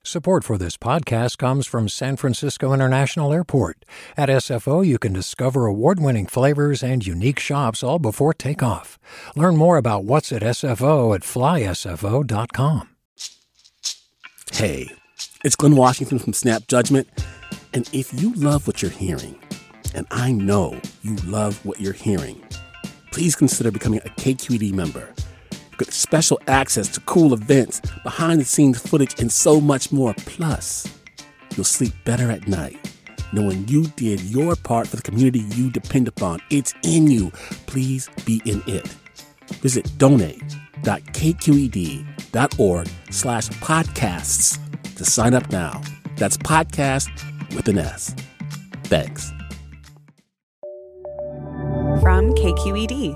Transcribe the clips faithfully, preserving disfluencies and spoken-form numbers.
Support for this podcast comes from San Francisco International Airport. At S F O, you can discover award-winning flavors and unique shops all before takeoff. Learn more about what's at S F O at fly S F O dot com. Hey, it's Glenn Washington from Snap Judgment. And if you love what you're hearing, and I know you love what you're hearing, please consider becoming a K Q E D member. Get special access to cool events, behind-the-scenes footage, and so much more. Plus, you'll sleep better at night knowing you did your part for the community you depend upon. It's in you. Please be in it. Visit donate.kqed.org slash podcasts to sign up now. That's podcast with an S. Thanks. From K Q E D.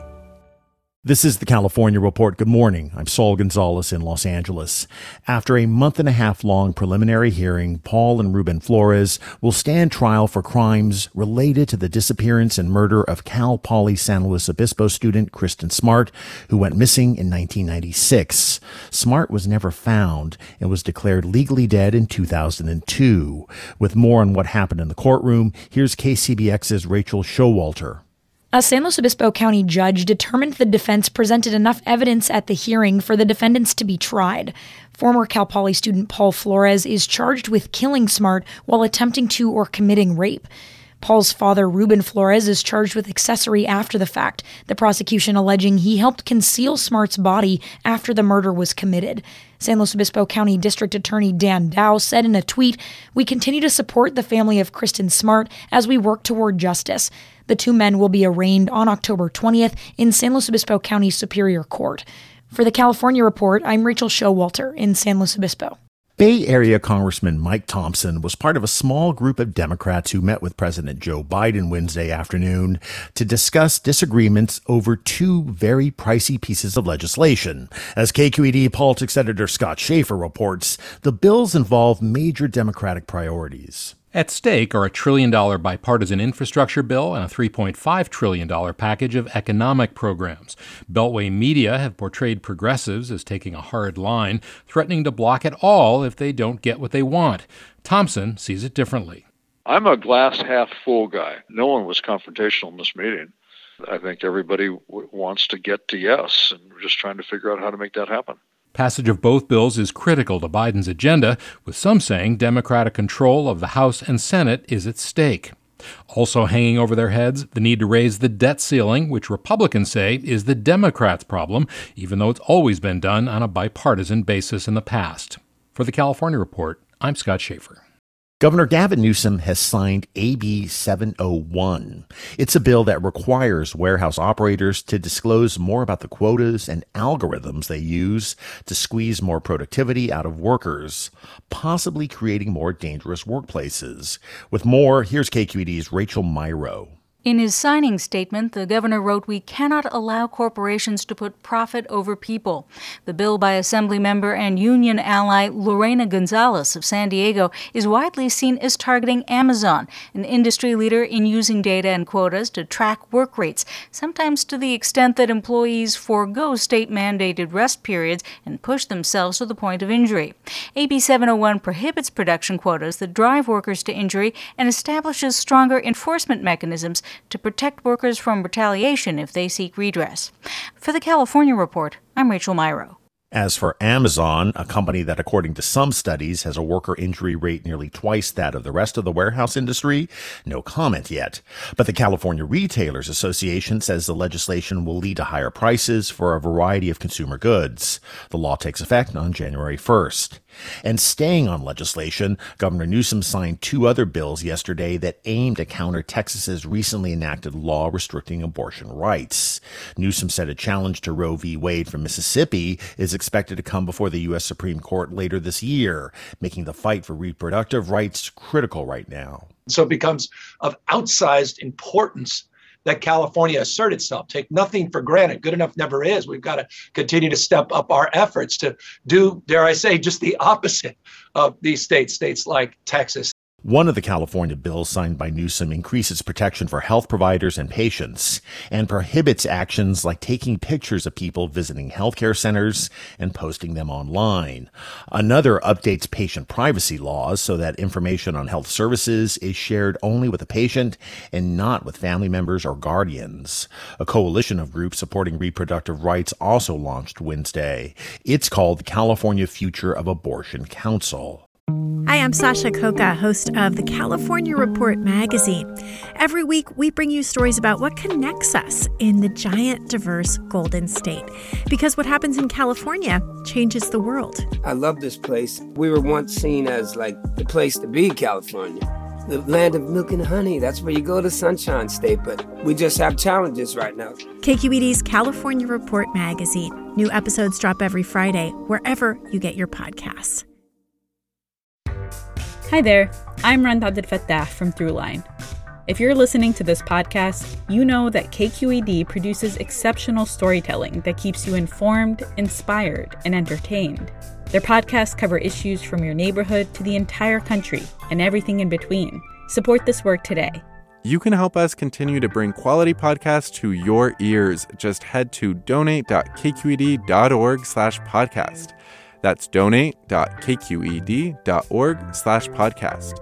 This is the California Report. Good morning. I'm Saul Gonzalez in Los Angeles. After a month and a half long preliminary hearing, Paul and Ruben Flores will stand trial for crimes related to the disappearance and murder of Cal Poly San Luis Obispo student Kristen Smart, who went missing in nineteen ninety-six. Smart was never found and was declared legally dead in two thousand two. With more on what happened in the courtroom, here's K C B X's Rachel Showalter. A San Luis Obispo County judge determined the defense presented enough evidence at the hearing for the defendants to be tried. Former Cal Poly student Paul Flores is charged with killing Smart while attempting to or committing rape. Paul's father, Ruben Flores, is charged with accessory after the fact, the prosecution alleging he helped conceal Smart's body after the murder was committed. San Luis Obispo County District Attorney Dan Dow said in a tweet, "We continue to support the family of Kristen Smart as we work toward justice." The two men will be arraigned on October twentieth in San Luis Obispo County Superior Court. For the California Report, I'm Rachel Showalter in San Luis Obispo. Bay Area Congressman Mike Thompson was part of a small group of Democrats who met with President Joe Biden Wednesday afternoon to discuss disagreements over two very pricey pieces of legislation. As K Q E D politics editor Scott Schaefer reports, the bills involve major Democratic priorities. At stake are a trillion-dollar bipartisan infrastructure bill and a three point five trillion dollars package of economic programs. Beltway media have portrayed progressives as taking a hard line, threatening to block it all if they don't get what they want. Thompson sees it differently. I'm a glass-half-full guy. No one was confrontational in this meeting. I think everybody w- wants to get to yes, and we're just trying to figure out how to make that happen. Passage of both bills is critical to Biden's agenda, with some saying Democratic control of the House and Senate is at stake. Also hanging over their heads, the need to raise the debt ceiling, which Republicans say is the Democrats' problem, even though it's always been done on a bipartisan basis in the past. For the California Report, I'm Scott Schaefer. Governor Gavin Newsom has signed A B seven oh one. It's a bill that requires warehouse operators to disclose more about the quotas and algorithms they use to squeeze more productivity out of workers, possibly creating more dangerous workplaces. With more, here's K Q E D's Rachel Myrow. In his signing statement, the governor wrote, "We cannot allow corporations to put profit over people." The bill by Assemblymember and union ally Lorena Gonzalez of San Diego is widely seen as targeting Amazon, an industry leader in using data and quotas to track work rates, sometimes to the extent that employees forego state-mandated rest periods and push themselves to the point of injury. A B seven oh one prohibits production quotas that drive workers to injury and establishes stronger enforcement mechanisms to protect workers from retaliation if they seek redress. For the California Report, I'm Rachel Myrow. As for Amazon, a company that, according to some studies, has a worker injury rate nearly twice that of the rest of the warehouse industry, no comment yet. But the California Retailers Association says the legislation will lead to higher prices for a variety of consumer goods. The law takes effect on January first. And staying on legislation, Governor Newsom signed two other bills yesterday that aim to counter Texas's recently enacted law restricting abortion rights. Newsom said a challenge to Roe v. Wade from Mississippi is expected to come before the U S Supreme Court later this year, making the fight for reproductive rights critical right now. So it becomes of outsized importance that California assert itself. Take nothing for granted. Good enough never is. We've got to continue to step up our efforts to do, dare I say, just the opposite of these states, states like Texas. One of the California bills signed by Newsom increases protection for health providers and patients and prohibits actions like taking pictures of people visiting healthcare centers and posting them online. Another updates patient privacy laws so that information on health services is shared only with the patient and not with family members or guardians. A coalition of groups supporting reproductive rights also launched Wednesday. It's called the California Future of Abortion Council. Hi, I'm Sasha Coca, host of the California Report magazine. Every week, we bring you stories about what connects us in the giant, diverse Golden State. Because what happens in California changes the world. I love this place. We were once seen as like the place to be, California. The land of milk and honey. That's where you go to Sunshine State, but we just have challenges right now. K Q E D's California Report magazine. New episodes drop every Friday, wherever you get your podcasts. Hi there, I'm Randa Abdel Fattah from Throughline. If you're listening to this podcast, you know that K Q E D produces exceptional storytelling that keeps you informed, inspired, and entertained. Their podcasts cover issues from your neighborhood to the entire country and everything in between. Support this work today. You can help us continue to bring quality podcasts to your ears. Just head to donate.kqed.org slash podcast. That's donate.kqed.org slash podcast.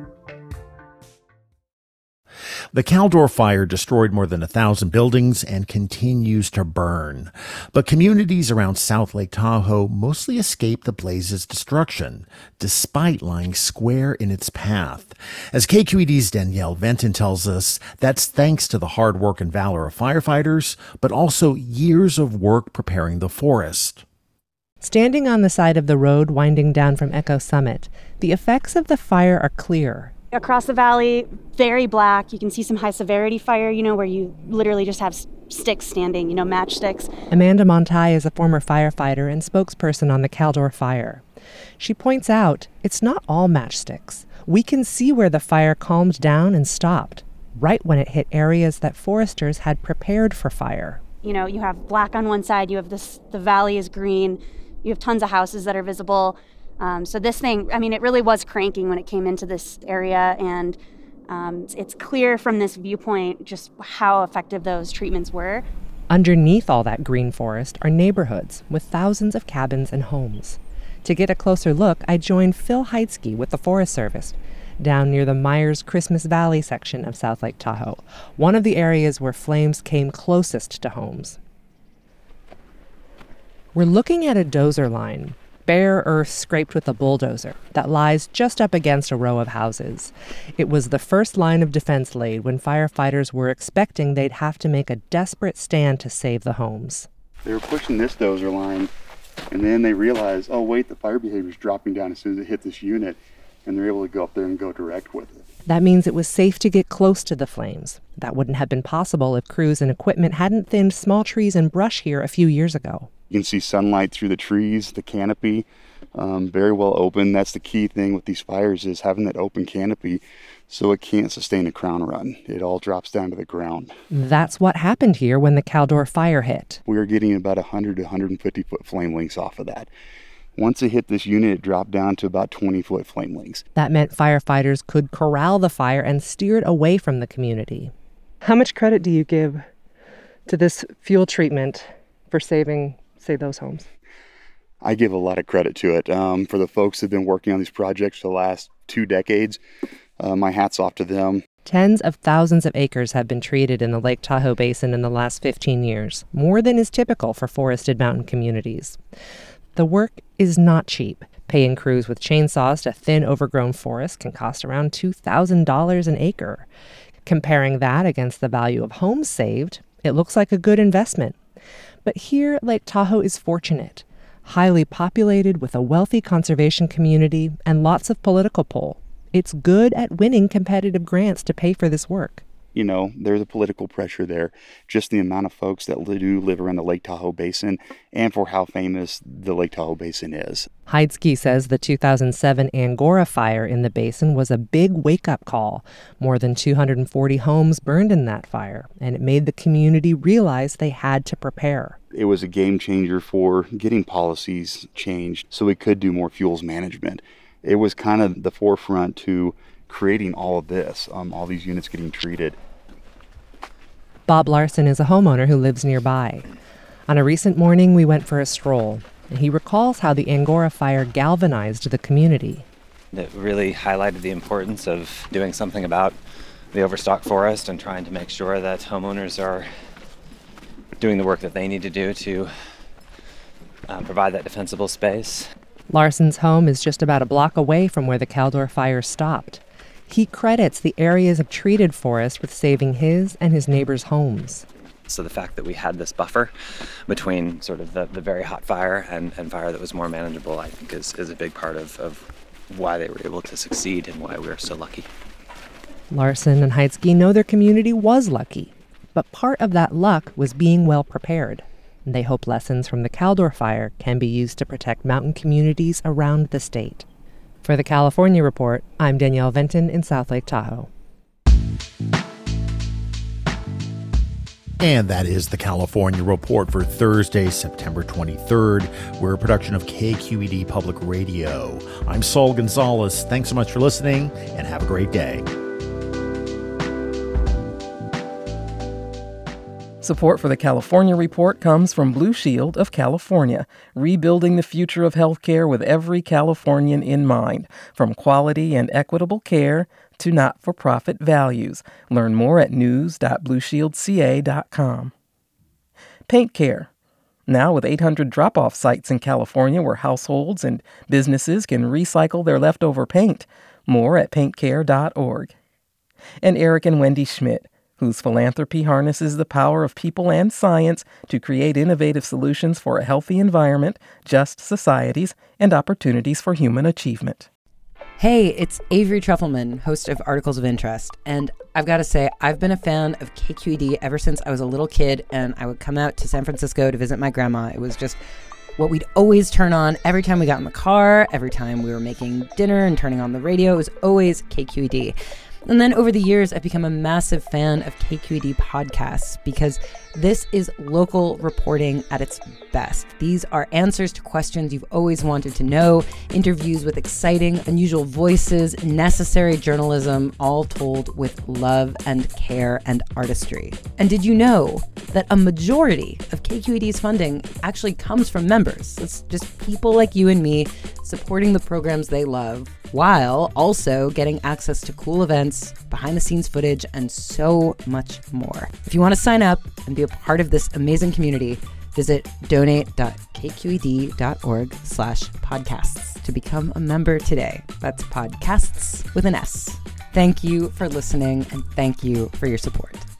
The Caldor fire destroyed more than a thousand buildings and continues to burn. But communities around South Lake Tahoe mostly escaped the blaze's destruction, despite lying square in its path. As K Q E D's Danielle Venton tells us, that's thanks to the hard work and valor of firefighters, but also years of work preparing the forest. Standing on the side of the road winding down from Echo Summit, the effects of the fire are clear. Across the valley, very black. You can see some high severity fire, you know, where you literally just have sticks standing, you know, matchsticks. Amanda Montai is a former firefighter and spokesperson on the Caldor fire. She points out it's not all matchsticks. We can see where the fire calmed down and stopped, right when it hit areas that foresters had prepared for fire. You know, you have black on one side, you have this, the valley is green, you have tons of houses that are visible. Um, so this thing, I mean, it really was cranking when it came into this area, and um, it's, it's clear from this viewpoint just how effective those treatments were. Underneath all that green forest are neighborhoods with thousands of cabins and homes. To get a closer look, I joined Phil Heitzke with the Forest Service down near the Myers Christmas Valley section of South Lake Tahoe, one of the areas where flames came closest to homes. We're looking at a dozer line, bare earth scraped with a bulldozer, that lies just up against a row of houses. It was the first line of defense laid when firefighters were expecting they'd have to make a desperate stand to save the homes. They were pushing this dozer line, and then they realized, oh wait, the fire behavior's dropping down as soon as it hit this unit, and they're able to go up there and go direct with it. That means it was safe to get close to the flames. That wouldn't have been possible if crews and equipment hadn't thinned small trees and brush here a few years ago. You can see sunlight through the trees, the canopy, um, very well open. That's the key thing with these fires, is having that open canopy so it can't sustain a crown run. It all drops down to the ground. That's what happened here when the Caldor fire hit. We were getting about one hundred to one hundred fifty foot flame lengths off of that. Once it hit this unit, it dropped down to about twenty foot flame lengths. That meant firefighters could corral the fire and steer it away from the community. How much credit do you give to this fuel treatment for saving, say, those homes? I give a lot of credit to it. Um, for the folks that have been working on these projects for the last two decades, uh, my hat's off to them. Tens of thousands of acres have been treated in the Lake Tahoe Basin in the last fifteen years, more than is typical for forested mountain communities. The work is not cheap. Paying crews with chainsaws to thin overgrown forests can cost around two thousand dollars an acre. Comparing that against the value of homes saved, it looks like a good investment. But here, Lake Tahoe is fortunate, highly populated with a wealthy conservation community and lots of political pull. It's good at winning competitive grants to pay for this work. You know, there's a political pressure there, just the amount of folks that do live around the Lake Tahoe Basin and for how famous the Lake Tahoe Basin is. Heitzke says the two thousand seven Angora fire in the basin was a big wake-up call. More than two hundred forty homes burned in that fire, and it made the community realize they had to prepare. It was a game changer for getting policies changed so we could do more fuels management. It was kind of the forefront to creating all of this, um, all these units getting treated. Bob Larson is a homeowner who lives nearby. On a recent morning, we went for a stroll, and he recalls how the Angora fire galvanized the community. It really highlighted the importance of doing something about the overstocked forest and trying to make sure that homeowners are doing the work that they need to do to um, provide that defensible space. Larson's home is just about a block away from where the Caldor fire stopped. He credits the areas of treated forest with saving his and his neighbors' homes. So the fact that we had this buffer between sort of the, the very hot fire and, and fire that was more manageable, I think is, is a big part of, of why they were able to succeed and why we were so lucky. Larson and Heitzke know their community was lucky, but part of that luck was being well prepared. They hope lessons from the Caldor fire can be used to protect mountain communities around the state. For the California Report, I'm Danielle Venton in South Lake Tahoe. And that is the California Report for Thursday, September twenty-third. We're a production of K Q E D Public Radio. I'm Saul Gonzalez. Thanks so much for listening, and have a great day. Support for the California Report comes from Blue Shield of California, rebuilding the future of healthcare with every Californian in mind, from quality and equitable care to not-for-profit values. Learn more at news dot blue shield c a dot com. Paint Care. Now with eight hundred drop-off sites in California where households and businesses can recycle their leftover paint. More at paint care dot org. And Eric and Wendy Schmidt, whose philanthropy harnesses the power of people and science to create innovative solutions for a healthy environment, just societies, and opportunities for human achievement. Hey, it's Avery Trufelman, host of Articles of Interest, and I've got to say, I've been a fan of K Q E D ever since I was a little kid, and I would come out to San Francisco to visit my grandma. It was just what we'd always turn on every time we got in the car, every time we were making dinner and turning on the radio. It was always K Q E D. And then over the years, I've become a massive fan of K Q E D podcasts because this is local reporting at its best. These are answers to questions you've always wanted to know, interviews with exciting, unusual voices, necessary journalism, all told with love and care and artistry. And did you know that a majority of K Q E D's funding actually comes from members? It's just people like you and me supporting the programs they love, while also getting access to cool events, behind-the-scenes footage, and so much more. If you want to sign up and be a part of this amazing community, visit donate dot k q e d dot org slash podcasts to become a member today. That's podcasts with an S. Thank you for listening, and thank you for your support.